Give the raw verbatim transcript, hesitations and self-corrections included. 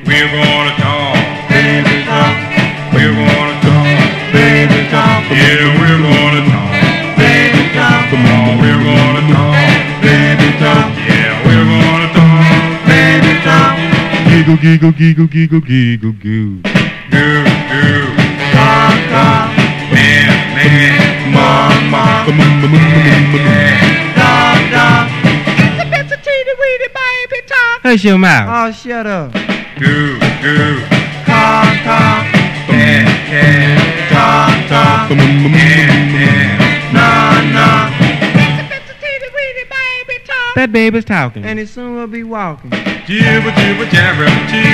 We're gonna talk, baby talk. we're gonna talk, Baby talk. yeah, we're gonna talk, Baby talk. oh, we're gonna talk, Baby talk. yeah, we're gonna talk, Baby talk. Giggle, giggle, giggle, giggle, giggle, goo. goo, goo, Talk, talk. man, man, Mom, mom. Talk, talk. Hush your mouth. Oh, shut up. goo, goo, Talk, talk. cat, cat, Talk, talk. cat, cat, Nah, nah. That baby's talking. And it soon will be walking. jibber, jibber, jabber, jibber.